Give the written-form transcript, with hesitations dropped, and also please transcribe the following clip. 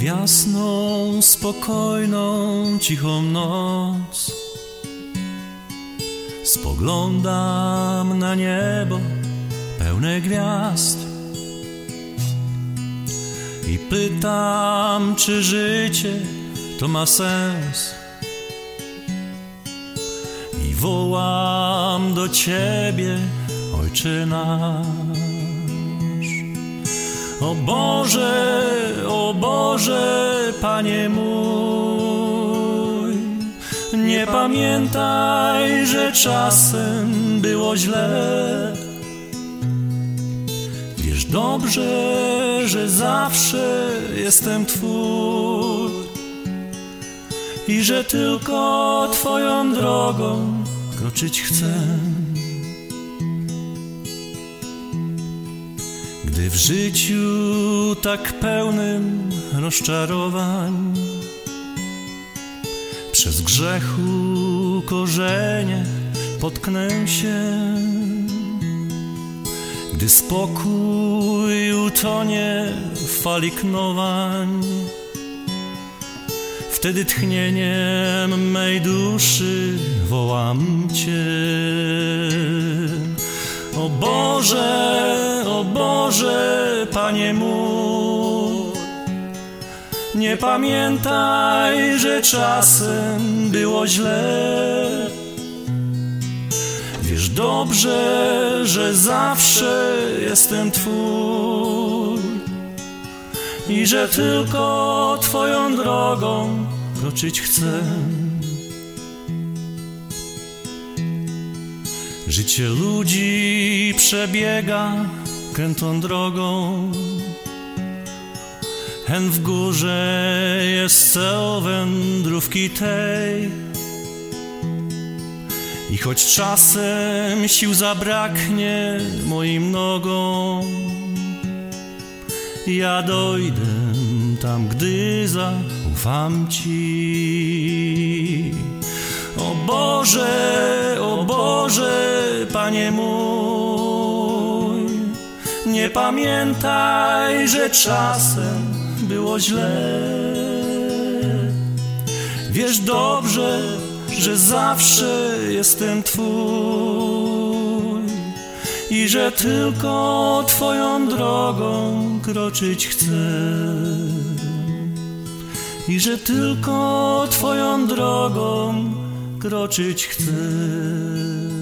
jasną, spokojną, cichą noc spoglądam na niebo pełne gwiazd i pytam, czy życie to ma sens, i wołam do Ciebie, Ojcze nasz. O Boże, Panie mój, nie pamiętaj, że czasem było źle. Wiesz dobrze, że zawsze jestem Twój i że tylko Twoją drogą kroczyć chcę. Gdy w życiu tak pełnym rozczarowań przez grzechu korzenie potknę się, gdy spokój utonie w fali knowań, wtedy tchnieniem mej duszy wołam Cię. O Boże, Panie mój, nie pamiętaj, że czasem było źle. Wiesz dobrze, że zawsze jestem Twój i że tylko Twoją drogą kroczyć chcę. Życie ludzi przebiega krętą drogą, hen w górze jest cel wędrówki tej. I choć czasem sił zabraknie moim nogom, ja dojdę tam, gdy zaufam Ci. O Boże, Panie mój, nie pamiętaj, że czasem było źle. Wiesz dobrze, że zawsze jestem Twój i że tylko Twoją drogą kroczyć chcę. I że tylko Twoją drogą kroczyć chcę.